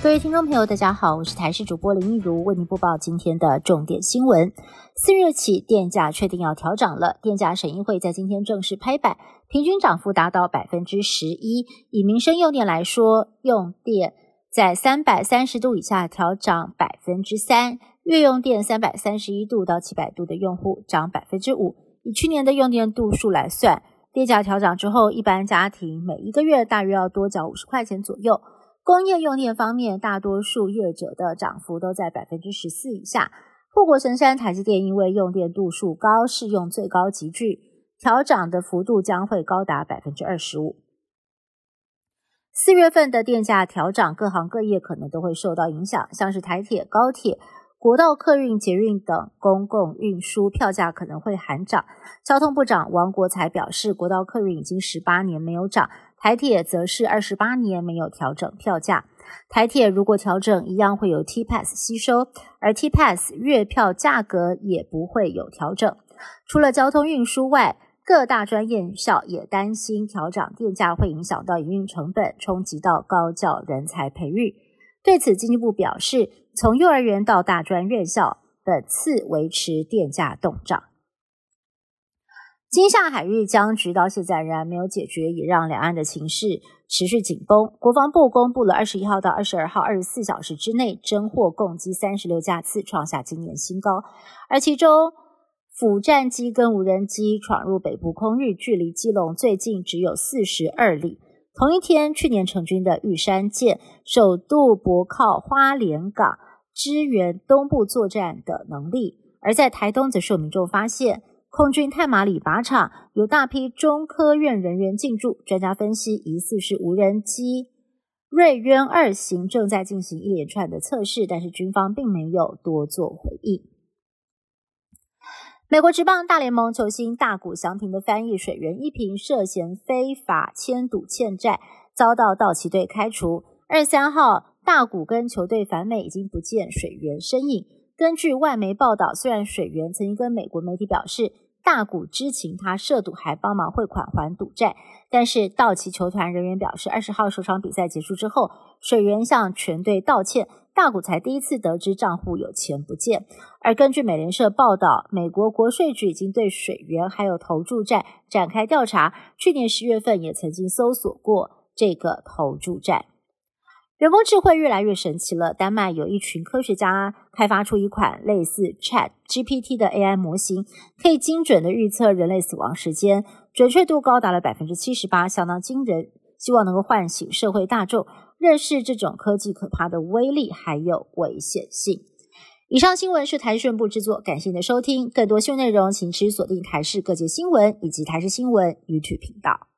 各位听众朋友大家好，我是台视主播林益如，为您播报今天的重点新闻。4月起电价确定要调涨了，电价审议会在今天正式拍板，平均涨幅达到 11%。 以民生用电来说，用电在330度以下调涨 3%， 月用电331度到700度的用户涨 5%。 以去年的用电度数来算，电价调涨之后，一般家庭每一个月大约要多缴50块钱左右。工业用电方面，大多数业者的涨幅都在 14% 以下。护国神山台积电因为用电度数高，适用最高级距，调涨的幅度将会高达 25%。 4月份的电价调涨，各行各业可能都会受到影响，像是台铁、高铁、国道客运、捷运等公共运输票价可能会喊涨。交通部长王国材表示，国道客运已经18年没有涨，台铁则是28年没有调整票价。台铁如果调整，一样会有 T-Pass 吸收，而 T-Pass 月票价格也不会有调整。除了交通运输外，各大专院校也担心调涨电价会影响到营运成本，冲击到高教人才培育。对此，经济部表示，从幼儿园到大专院校，本次维持电价动涨。金厦海域僵局到现在仍然没有解决，也让两岸的情势持续紧绷。国防部公布了21号到22号24小时之内侦获共机36架次，创下今年新高。而其中辅战机跟无人机闯入北部空域，距离基隆最近只有42里。同一天，去年成军的玉山舰首度泊靠花莲港，支援东部作战的能力。而在台东则是有民众发现，空军太麻里靶场有大批中科院人员进驻，专家分析疑似是无人机瑞渊2型正在进行一连串的测试，但是军方并没有多做回应。美国职棒大联盟球星大谷翔平的翻译水源一平涉嫌非法签赌欠债，遭到道奇队开除。23号，大谷跟球队返美，已经不见水源身影。根据外媒报道，虽然水源曾经跟美国媒体表示大谷知情他涉赌，还帮忙汇款还赌债，但是道奇球团人员表示20号首场比赛结束之后，水源向全队道歉，大谷才第一次得知账户有钱不见。而根据美联社报道，美国国税局已经对水源还有投注债展开调查，去年10月份也曾经搜索过这个投注债。人工智慧越来越神奇了，丹麦有一群科学家开发出一款类似 ChatGPT 的 AI 模型，可以精准的预测人类死亡时间，准确度高达了 78%， 相当惊人，希望能够唤醒社会大众认识这种科技可怕的威力还有危险性。以上新闻是台视新闻部制作，感谢您的收听，更多新闻内容请持续锁定台视各界新闻以及台视新闻 YouTube 频道。